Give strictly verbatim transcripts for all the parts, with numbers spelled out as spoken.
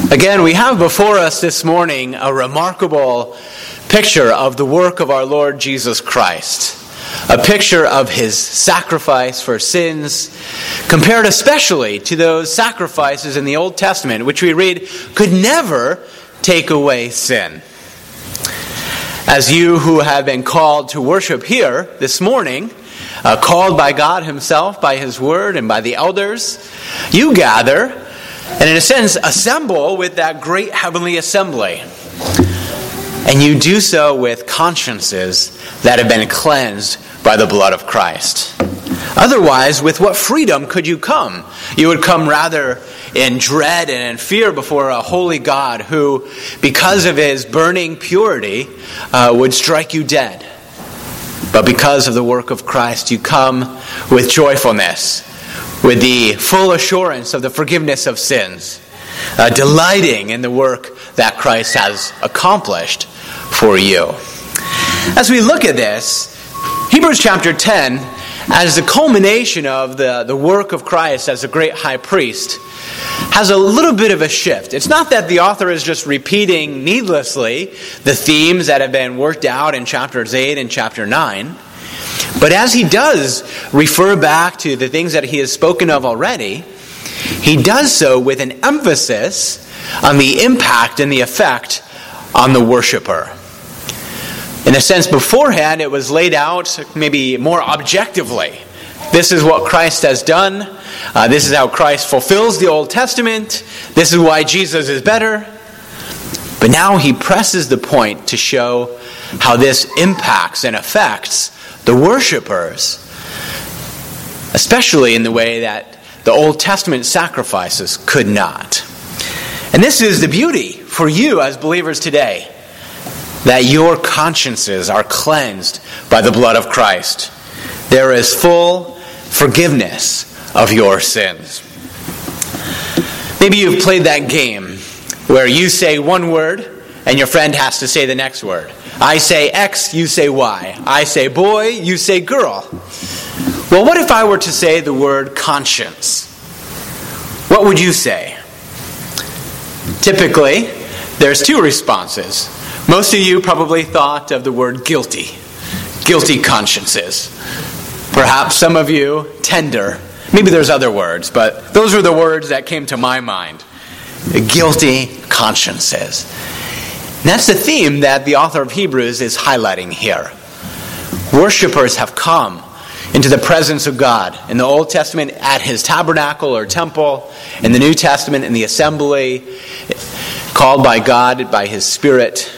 Again, we have before us this morning a remarkable picture of the work of our Lord Jesus Christ. A picture of his sacrifice for sins, compared especially to those sacrifices in the Old Testament, which we read could never take away sin. As you who have been called to worship here this morning, uh, called by God himself, by his word, and by the elders, you gather and in a sense assemble with that great heavenly assembly. And you do so with consciences that have been cleansed by the blood of Christ. Otherwise, with what freedom could you come? You would come rather in dread and in fear before a holy God who, because of his burning purity, uh, would strike you dead. But because of the work of Christ, you come with joyfulness, with the full assurance of the forgiveness of sins, uh, delighting in the work that Christ has accomplished for you. As we look at this, Hebrews chapter ten, as the culmination of the, the work of Christ as a great high priest, has a little bit of a shift. It's not that the author is just repeating needlessly the themes that have been worked out in chapters eight and chapter nine, but as he does refer back to the things that he has spoken of already, he does so with an emphasis on the impact and the effect on the worshiper. In a sense, beforehand, it was laid out maybe more objectively. This is what Christ has done. Uh, this is how Christ fulfills the Old Testament. This is why Jesus is better. But now he presses the point to show how this impacts and affects the worshipers, especially in the way that the Old Testament sacrifices could not. And this is the beauty for you as believers today, that your consciences are cleansed by the blood of Christ. There is full forgiveness of your sins. Maybe you've played that game where you say one word and your friend has to say the next word. I say X, you say Y. I say boy, you say girl. Well, what if I were to say the word conscience? What would you say? Typically, there's two responses. Most of you probably thought of the word guilty. Guilty consciences. Perhaps some of you, tender. Maybe there's other words, but those were the words that came to my mind. Guilty consciences. And that's the theme that the author of Hebrews is highlighting here. Worshippers have come into the presence of God. In the Old Testament, at his tabernacle or temple. In the New Testament, in the assembly, called by God, by his Spirit.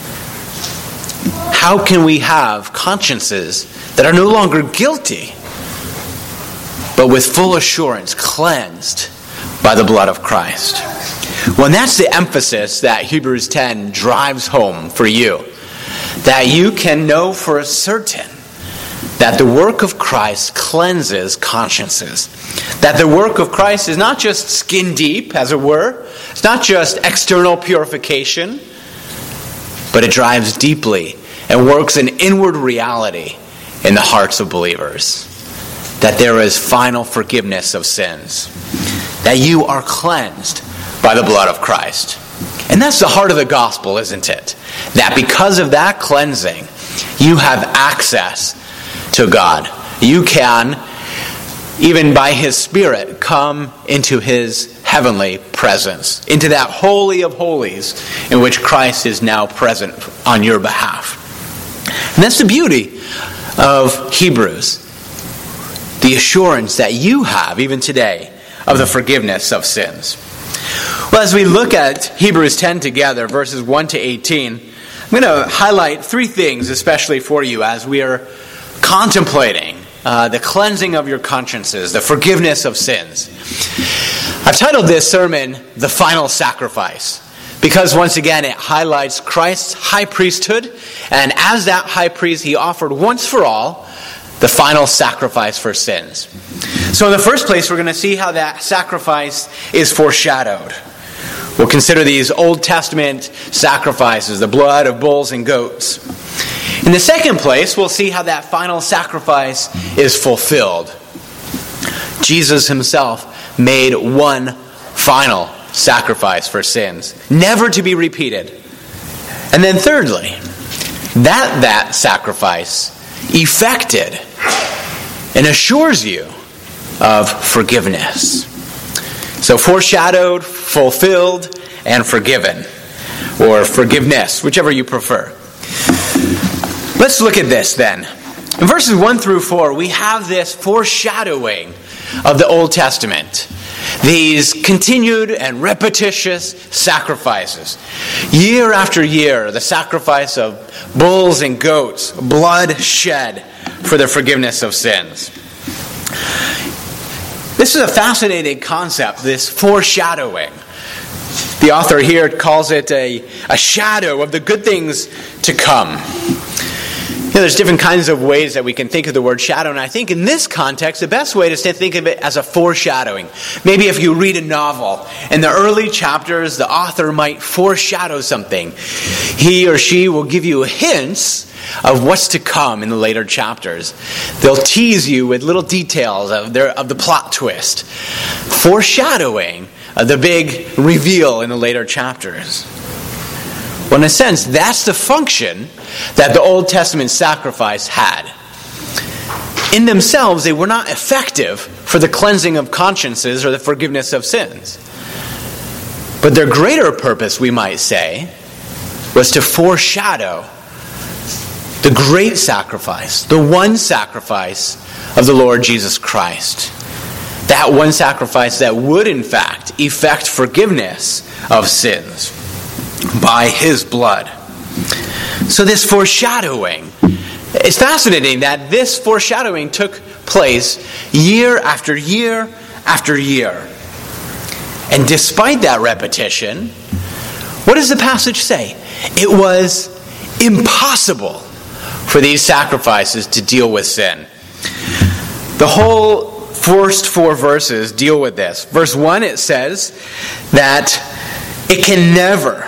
How can we have consciences that are no longer guilty, but with full assurance cleansed by the blood of Christ? Well, and that's the emphasis that Hebrews ten drives home for you. That you can know for certain that the work of Christ cleanses consciences. That the work of Christ is not just skin deep, as it were. It's not just external purification, but it drives deeply and works an inward reality in the hearts of believers. That there is final forgiveness of sins. That you are cleansed by the blood of Christ. And that's the heart of the gospel, isn't it? That because of that cleansing, you have access to God. You can, even by his Spirit, come into his heavenly presence, into that holy of holies in which Christ is now present on your behalf. And that's the beauty of Hebrews. The assurance that you have, even today, of the forgiveness of sins. Well, as we look at Hebrews ten together, verses one to eighteen, I'm going to highlight three things, especially for you, as we are contemplating uh, the cleansing of your consciences, the forgiveness of sins. I've titled this sermon, The Final Sacrifice, because once again it highlights Christ's high priesthood, and as that high priest, he offered once for all the final sacrifice for sins. So in the first place, we're going to see how that sacrifice is foreshadowed. We'll consider these Old Testament sacrifices, the blood of bulls and goats. In the second place, we'll see how that final sacrifice is fulfilled. Jesus himself made one final sacrifice for sins, never to be repeated. And then thirdly, that that sacrifice effected and assures you of forgiveness. So foreshadowed, fulfilled, and forgiven. Or forgiveness, whichever you prefer. Let's look at this then. In verses one through four, we have this foreshadowing of the Old Testament. These continued and repetitious sacrifices. Year after year, the sacrifice of bulls and goats, blood shed for the forgiveness of sins. This is a fascinating concept, this foreshadowing. The author here calls it a, a shadow of the good things to come. You know, there's different kinds of ways that we can think of the word shadow, and I think in this context, the best way is to think of it as a foreshadowing. Maybe if you read a novel, in the early chapters, the author might foreshadow something. He or she will give you hints of what's to come in the later chapters. They'll tease you with little details of their of the plot twist. Foreshadowing Uh, the big reveal in the later chapters. Well, in a sense, that's the function that the Old Testament sacrifice had. In themselves, they were not effective for the cleansing of consciences or the forgiveness of sins. But their greater purpose, we might say, was to foreshadow the great sacrifice, the one sacrifice of the Lord Jesus Christ. That one sacrifice that would, in fact, effect forgiveness of sins by His blood. So this foreshadowing, it's fascinating that this foreshadowing took place year after year after year. And despite that repetition, what does the passage say? It was impossible for these sacrifices to deal with sin. The whole first four verses deal with this. Verse one, it says that it can never,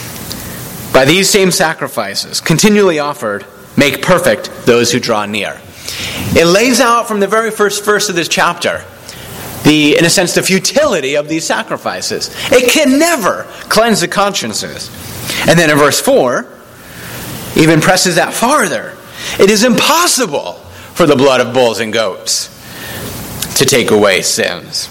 by these same sacrifices, continually offered, make perfect those who draw near. It lays out from the very first verse of this chapter, the, in a sense, the futility of these sacrifices. It can never cleanse the consciences. And then in verse four, even presses that farther. It is impossible for the blood of bulls and goats to take away sins.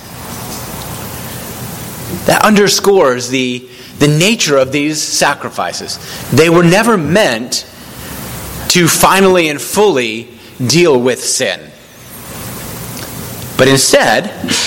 That underscores the, the nature of these sacrifices. They were never meant to finally and fully deal with sin. But instead,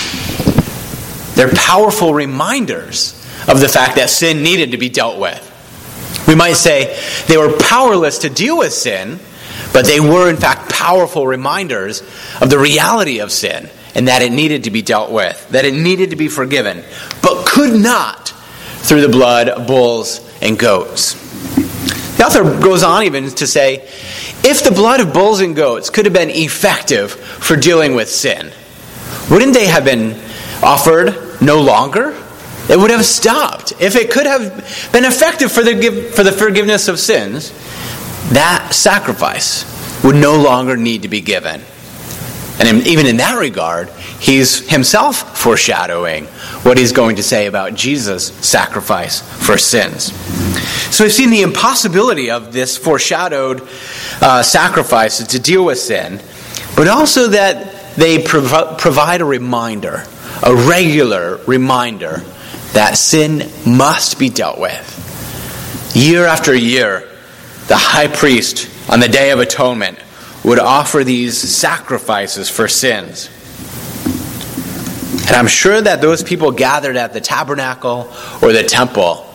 they're powerful reminders of the fact that sin needed to be dealt with. We might say they were powerless to deal with sin, but they were in fact powerful reminders of the reality of sin and that it needed to be dealt with, that it needed to be forgiven, but could not through the blood of bulls and goats. The author goes on even to say, if the blood of bulls and goats could have been effective for dealing with sin, wouldn't they have been offered no longer? It would have stopped. If it could have been effective for the for the forgiveness of sins, that sacrifice would no longer need to be given. And even in that regard, he's himself foreshadowing what he's going to say about Jesus' sacrifice for sins. So we've seen the impossibility of this foreshadowed uh, sacrifice to deal with sin, but also that they prov- provide a reminder, a regular reminder that sin must be dealt with. Year after year, the high priest on the Day of Atonement would offer these sacrifices for sins. And I'm sure that those people gathered at the tabernacle or the temple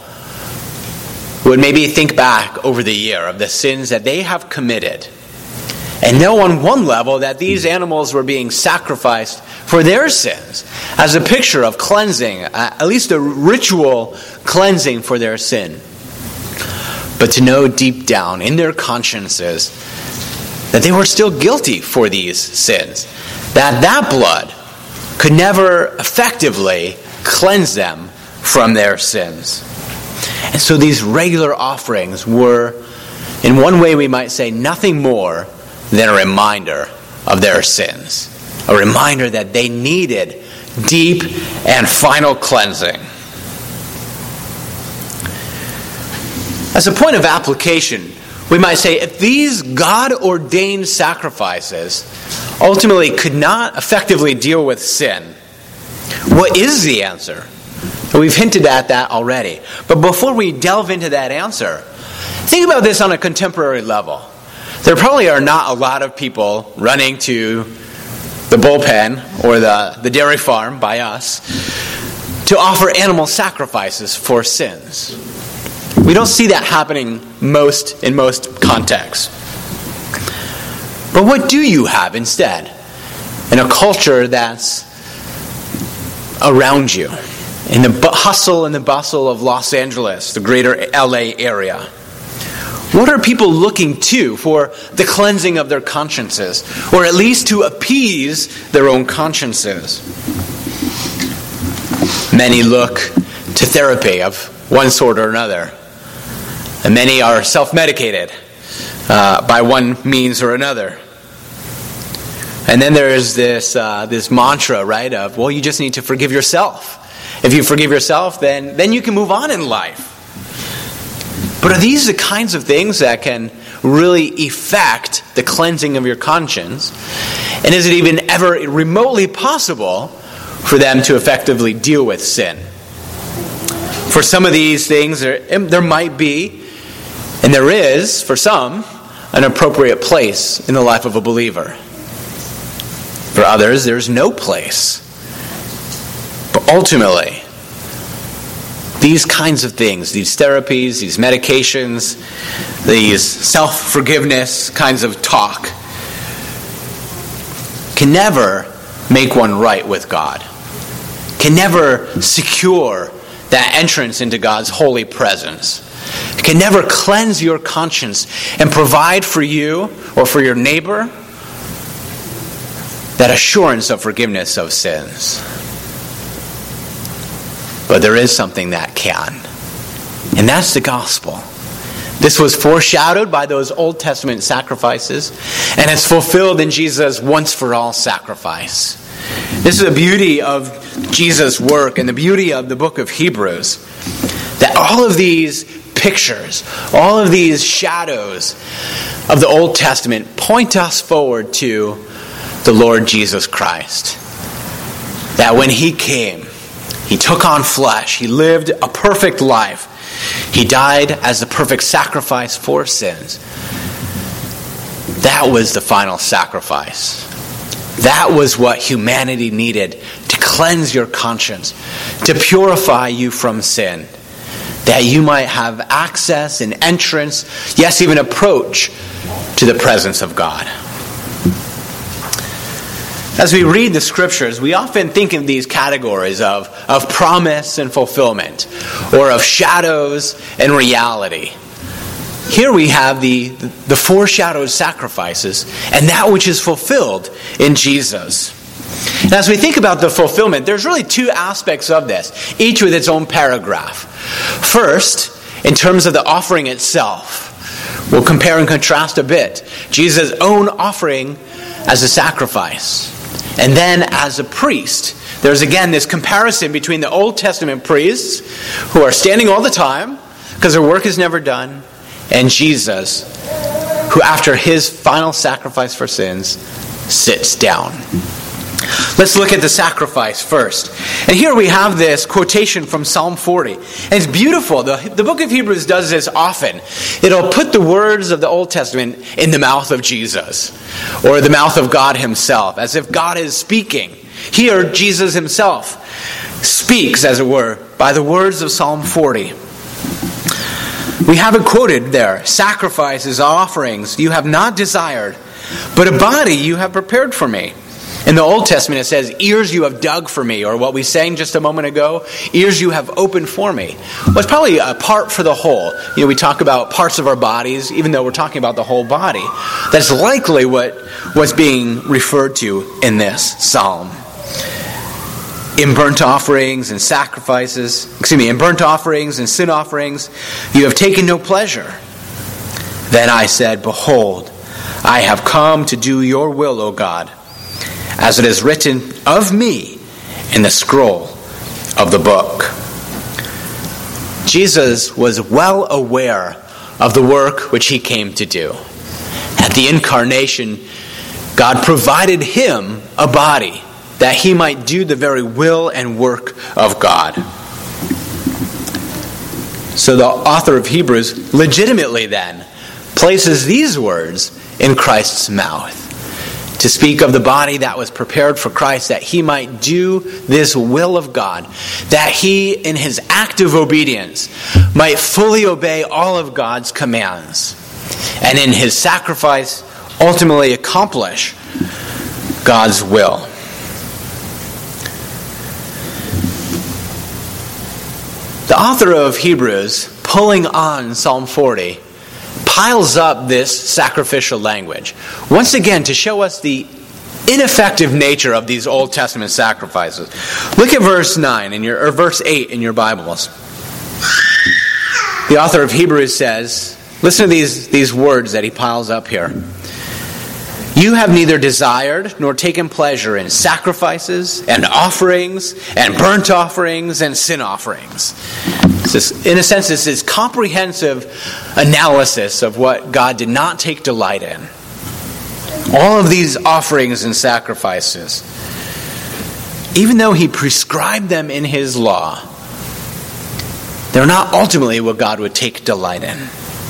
would maybe think back over the year of the sins that they have committed and know on one level that these animals were being sacrificed for their sins as a picture of cleansing, at least a ritual cleansing for their sin. But to know deep down in their consciences that they were still guilty for these sins, that that blood could never effectively cleanse them from their sins. And so these regular offerings were, in one way we might say, nothing more than a reminder of their sins. A reminder that they needed deep and final cleansing. As a point of application, we might say if these God-ordained sacrifices ultimately could not effectively deal with sin, what is the answer? We've hinted at that already. But before we delve into that answer, think about this on a contemporary level. There probably are not a lot of people running to the bullpen or the, the dairy farm by us to offer animal sacrifices for sins. We don't see that happening most in most contexts. But what do you have instead in a culture that's around you, in the hustle and the bustle of Los Angeles, the greater L A area? What are people looking to for the cleansing of their consciences, or at least to appease their own consciences? Many look to therapy of one sort or another, and many are self-medicated uh, by one means or another. And then there's this uh, this mantra, right, of, well, you just need to forgive yourself. If you forgive yourself, then, then you can move on in life. But are these the kinds of things that can really effect the cleansing of your conscience? And is it even ever remotely possible for them to effectively deal with sin? For some of these things, there, there might be, and there is, for some, an appropriate place in the life of a believer. For others, there's no place. But ultimately, these kinds of things, these therapies, these medications, these self-forgiveness kinds of talk, can never make one right with God, can never secure that entrance into God's holy presence, can never cleanse your conscience and provide for you or for your neighbor that assurance of forgiveness of sins. But there is something that can, and that's the gospel. This was foreshadowed by those Old Testament sacrifices, and it's fulfilled in Jesus' once-for-all sacrifice. This is the beauty of Jesus' work and the beauty of the book of Hebrews, that all of these pictures, all of these shadows of the Old Testament point us forward to the Lord Jesus Christ. That when He came, He took on flesh. He lived a perfect life. He died as the perfect sacrifice for sins. That was the final sacrifice. That was what humanity needed to cleanse your conscience, to purify you from sin, that you might have access and entrance, yes, even approach to the presence of God. As we read the scriptures, we often think in these categories of, of promise and fulfillment, or of shadows and reality. Here we have the, the foreshadowed sacrifices and that which is fulfilled in Jesus. And as we think about the fulfillment, there's really two aspects of this, each with its own paragraph. First, in terms of the offering itself, we'll compare and contrast a bit. Jesus' own offering as a sacrifice. And then as a priest, there's again this comparison between the Old Testament priests, who are standing all the time because their work is never done, and Jesus, who after His final sacrifice for sins, sits down. Let's look at the sacrifice first. And here we have this quotation from Psalm forty. And it's beautiful. The, the book of Hebrews does this often. It'll put the words of the Old Testament in the mouth of Jesus, or the mouth of God Himself, as if God is speaking. Here, Jesus Himself speaks, as it were, by the words of Psalm forty. We have it quoted there. Sacrifices, offerings you have not desired, but a body you have prepared for me. In the Old Testament it says, ears you have dug for me, or what we sang just a moment ago, ears you have opened for me. Well, it's probably a part for the whole. You know, we talk about parts of our bodies, even though we're talking about the whole body. That's likely what was being referred to in this psalm. In burnt offerings and sacrifices, excuse me, in burnt offerings and sin offerings, you have taken no pleasure. Then I said, behold, I have come to do your will, O God, as it is written of me in the scroll of the book. Jesus was well aware of the work which he came to do. At the incarnation, God provided him a body that he might do the very will and work of God. So the author of Hebrews legitimately then places these words in Christ's mouth to speak of the body that was prepared for Christ, that he might do this will of God, that he, in his active obedience, might fully obey all of God's commands, and in his sacrifice ultimately accomplish God's will. The author of Hebrews, pulling on Psalm forty, piles up this sacrificial language, once again to show us the ineffective nature of these Old Testament sacrifices. Look at verse nine in your or verse eight in your Bibles. The author of Hebrews says, listen to these, these words that he piles up here. You have neither desired nor taken pleasure in sacrifices and offerings and burnt offerings and sin offerings. This, in a sense, this is comprehensive analysis of what God did not take delight in. All of these offerings and sacrifices, even though he prescribed them in his law, they're not ultimately what God would take delight in.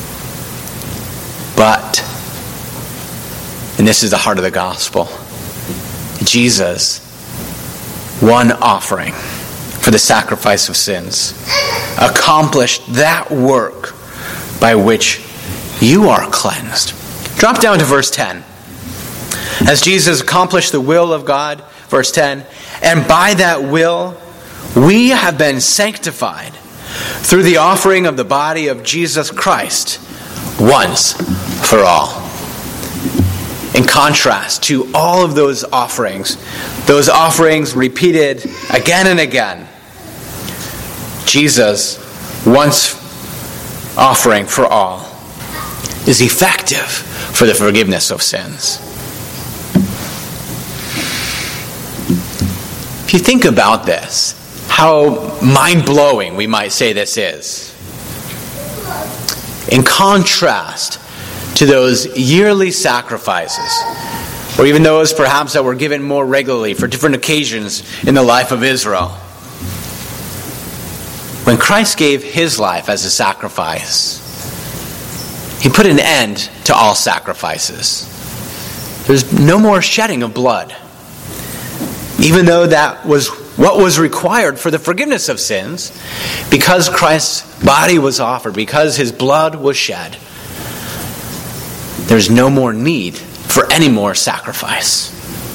But, and this is the heart of the gospel, Jesus, one offering for the sacrifice of sins, accomplished that work by which you are cleansed. Drop down to verse ten. As Jesus accomplished the will of God, verse ten, and by that will we have been sanctified through the offering of the body of Jesus Christ once for all. In contrast to all of those offerings, those offerings repeated again and again, Jesus, once offering for all, is effective for the forgiveness of sins. If you think about this, how mind-blowing we might say this is. In contrast to those yearly sacrifices, or even those perhaps that were given more regularly for different occasions in the life of Israel. When Christ gave his life as a sacrifice, he put an end to all sacrifices. There's no more shedding of blood. Even though that was what was required for the forgiveness of sins, because Christ's body was offered, because his blood was shed, there's no more need for any more sacrifice.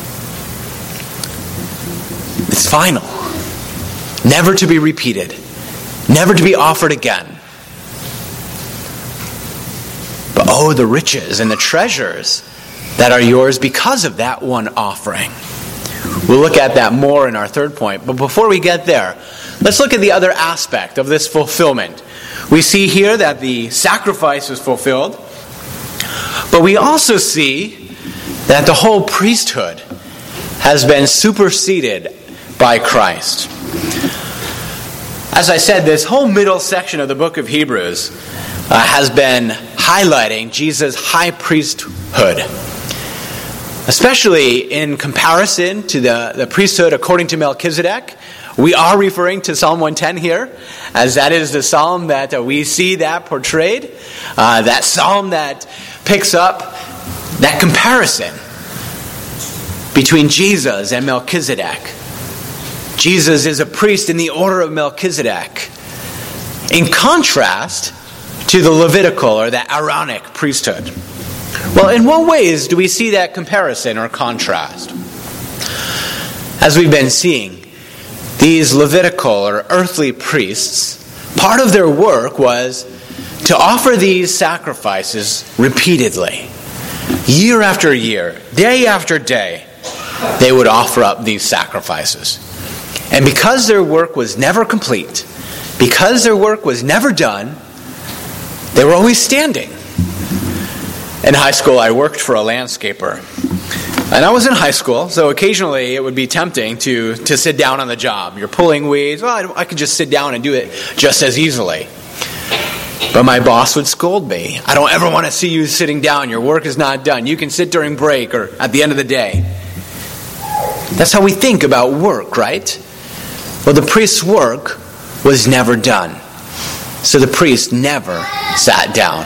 It's final. Never to be repeated. Never to be offered again. But oh, the riches and the treasures that are yours because of that one offering. We'll look at that more in our third point. But before we get there, let's look at the other aspect of this fulfillment. We see here that the sacrifice was fulfilled, but we also see that the whole priesthood has been superseded by Christ. As I said, this whole middle section of the book of Hebrews uh, has been highlighting Jesus' high priesthood, especially in comparison to the, the priesthood according to Melchizedek. We are referring to Psalm one ten here, as that is the psalm that uh, we see that portrayed, uh, that psalm that picks up that comparison between Jesus and Melchizedek. Jesus is a priest in the order of Melchizedek, in contrast to the Levitical or the Aaronic priesthood. Well, in what ways do we see that comparison or contrast? As we've been seeing, these Levitical or earthly priests, part of their work was to offer these sacrifices repeatedly. Year after year, day after day, they would offer up these sacrifices. And because their work was never complete, because their work was never done, they were always standing. In high school, I worked for a landscaper. And I was in high school, so occasionally it would be tempting to, to sit down on the job. You're pulling weeds. Well, I, I could just sit down and do it just as easily. But my boss would scold me. I don't ever want to see you sitting down. Your work is not done. You can sit during break or at the end of the day. That's how we think about work, right? Well, the priest's work was never done. So the priest never sat down.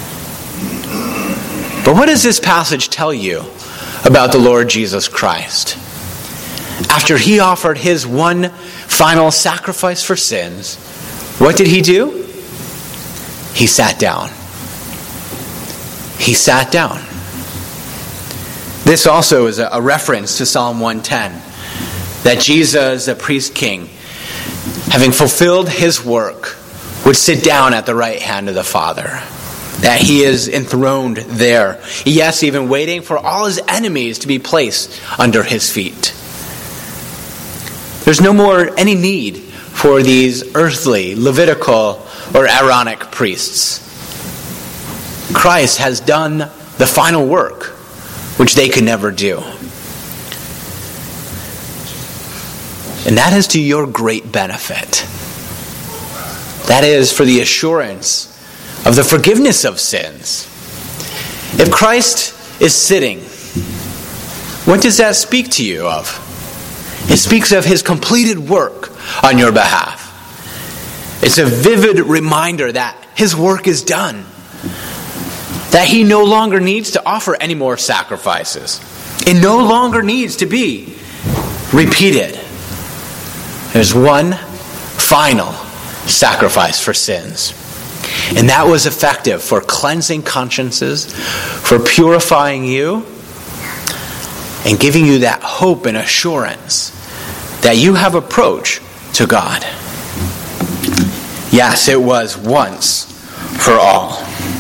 But what does this passage tell you about the Lord Jesus Christ? After he offered his one final sacrifice for sins, what did he do? He sat down. He sat down. This also is a reference to Psalm one ten, that Jesus, the priest king, having fulfilled his work, would sit down at the right hand of the Father. That he is enthroned there. Yes, even waiting for all his enemies to be placed under his feet. There's no more any need for these earthly, Levitical, or Aaronic priests. Christ has done the final work, which they could never do. And that is to your great benefit. That is for the assurance of the forgiveness of sins. If Christ is sitting, what does that speak to you of? It speaks of his completed work on your behalf. It's a vivid reminder that his work is done. That he no longer needs to offer any more sacrifices. It no longer needs to be repeated. There's one final sacrifice for sins. And that was effective for cleansing consciences, for purifying you, and giving you that hope and assurance that you have approach to God. Yes, it was once for all.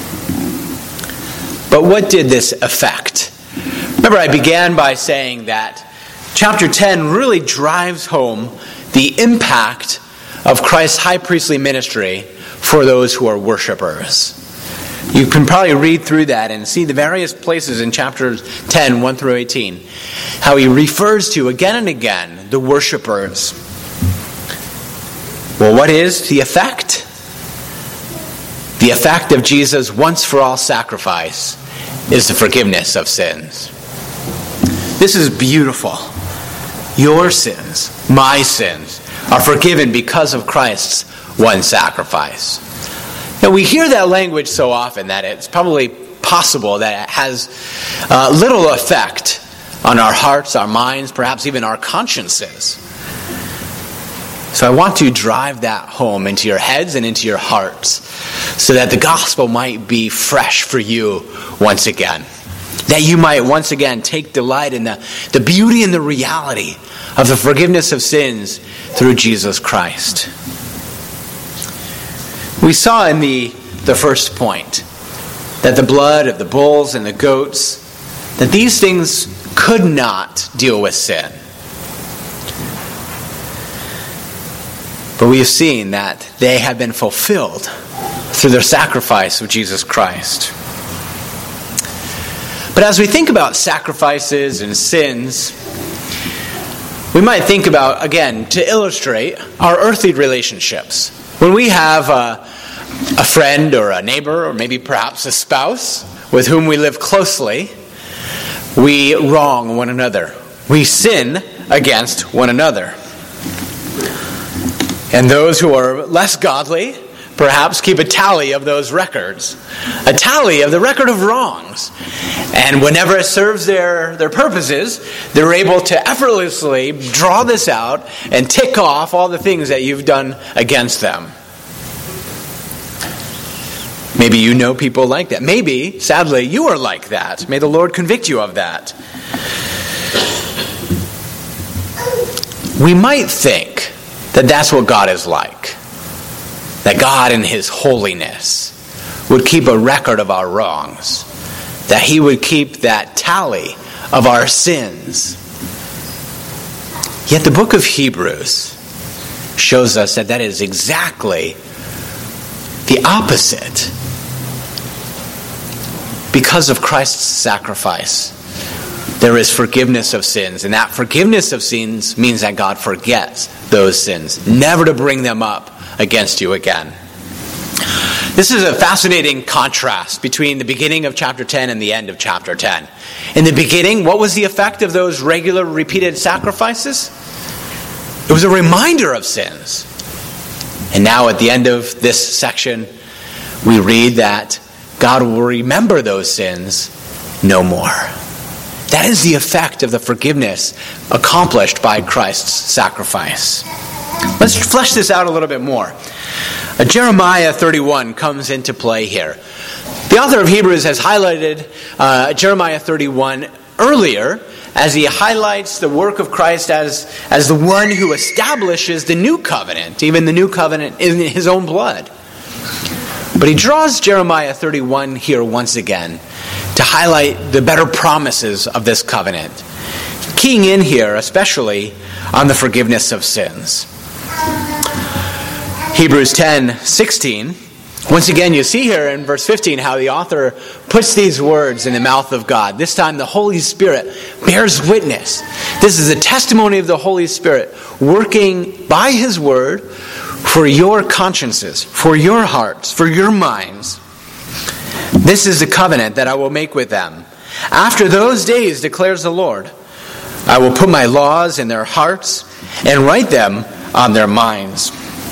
But what did this affect? Remember, I began by saying that chapter ten really drives home the impact of Christ's high priestly ministry for those who are worshipers. You can probably read through that and see the various places in chapters ten, one through eighteen, how he refers to again and again the worshipers. Well, what is the effect? The effect of Jesus' once-for-all sacrifice is the forgiveness of sins. This is beautiful. Your sins, my sins, are forgiven because of Christ's one sacrifice. Now, we hear that language so often that it's probably possible that it has uh, little effect on our hearts, our minds, perhaps even our consciences. So I want to drive that home into your heads and into your hearts so that the gospel might be fresh for you once again. That you might once again take delight in the, the beauty and the reality of the forgiveness of sins through Jesus Christ. We saw in the, the first point that the blood of the bulls and the goats, that these things could not deal with sin. But we have seen that they have been fulfilled through the sacrifice of Jesus Christ. But as we think about sacrifices and sins, we might think about, again, to illustrate our earthly relationships. When we have a, a friend or a neighbor or maybe perhaps a spouse with whom we live closely, we wrong one another. We sin against one another. And those who are less godly perhaps keep a tally of those records, a tally of the record of wrongs. And whenever it serves their, their purposes, they're able to effortlessly draw this out and tick off all the things that you've done against them. Maybe you know people like that. Maybe, sadly, you are like that. May the Lord convict you of that. We might think that that's what God is like. That God in his holiness would keep a record of our wrongs. That he would keep that tally of our sins. Yet the book of Hebrews shows us that that is exactly the opposite. Because of Christ's sacrifice, there is forgiveness of sins. And that forgiveness of sins means that God forgets those sins, never to bring them up against you again. This is a fascinating contrast between the beginning of chapter ten and the end of chapter ten. In the beginning, what was the effect of those regular repeated sacrifices? It was a reminder of sins. And now at the end of this section, we read that God will remember those sins no more. That is the effect of the forgiveness accomplished by Christ's sacrifice. Let's flesh this out a little bit more. Uh, Jeremiah thirty-one comes into play here. The author of Hebrews has highlighted uh, Jeremiah thirty-one earlier as he highlights the work of Christ as, as the one who establishes the new covenant, even the new covenant in his own blood. But he draws Jeremiah thirty-one here once again to highlight the better promises of this covenant, keying in here especially on the forgiveness of sins. Hebrews ten sixteen. Once again, you see here in verse fifteen how the author puts these words in the mouth of God. This time the Holy Spirit bears witness. This is a testimony of the Holy Spirit working by His word for your consciences, for your hearts, for your minds. This is the covenant that I will make with them. After those days, declares the Lord, I will put my laws in their hearts and write them on their minds.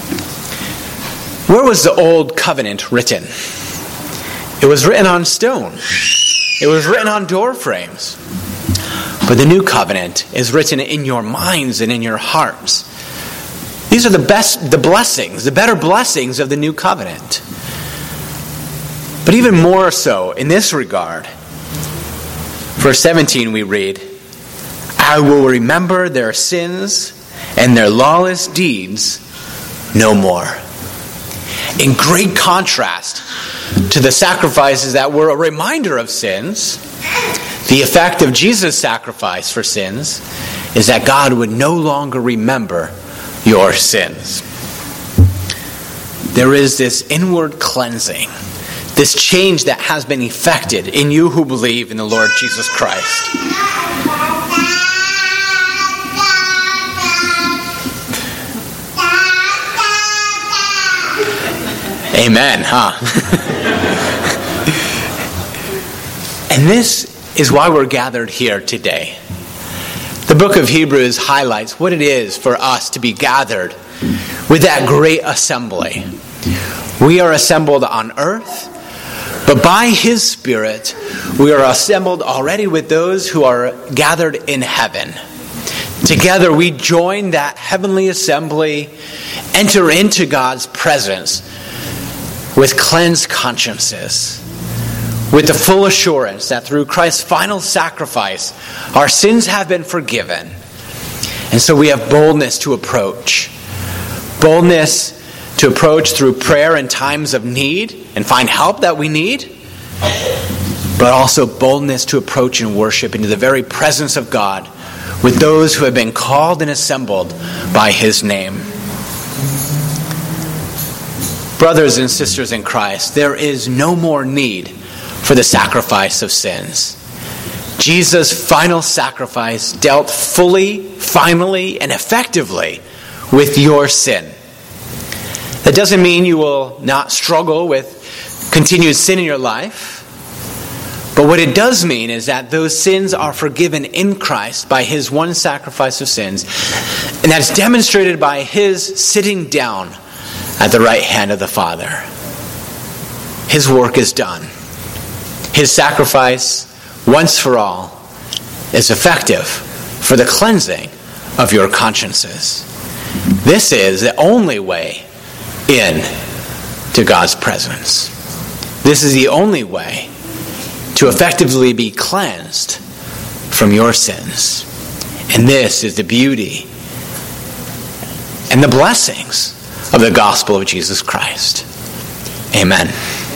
Where was the old covenant written? It was written on stone. It was written on door frames. But the new covenant is written in your minds and in your hearts. These are the best, the blessings, the better blessings of the new covenant. But even more so in this regard, verse seventeen we read, I will remember their sins and their lawless deeds no more. In great contrast to the sacrifices that were a reminder of sins, the effect of Jesus' sacrifice for sins is that God would no longer remember your sins. There is this inward cleansing, this change that has been effected in you who believe in the Lord Jesus Christ. Amen, huh? And this is why we're gathered here today. The book of Hebrews highlights what it is for us to be gathered with that great assembly. We are assembled on earth, but by His Spirit, we are assembled already with those who are gathered in heaven. Together we join that heavenly assembly, enter into God's presence with cleansed consciences, with the full assurance that through Christ's final sacrifice, our sins have been forgiven. And so we have boldness to approach. Boldness to approach through prayer in times of need and find help that we need, but also boldness to approach and worship into the very presence of God with those who have been called and assembled by His name. Brothers and sisters in Christ, there is no more need for the sacrifice of sins. Jesus' final sacrifice dealt fully, finally, and effectively with your sin. That doesn't mean you will not struggle with continued sin in your life. But what it does mean is that those sins are forgiven in Christ by His one sacrifice of sins. And that's demonstrated by His sitting down at the right hand of the Father. His work is done. His sacrifice, once for all, is effective for the cleansing of your consciences. This is the only way in to God's presence. This is the only way to effectively be cleansed from your sins. And this is the beauty and the blessings of the gospel of Jesus Christ. Amen.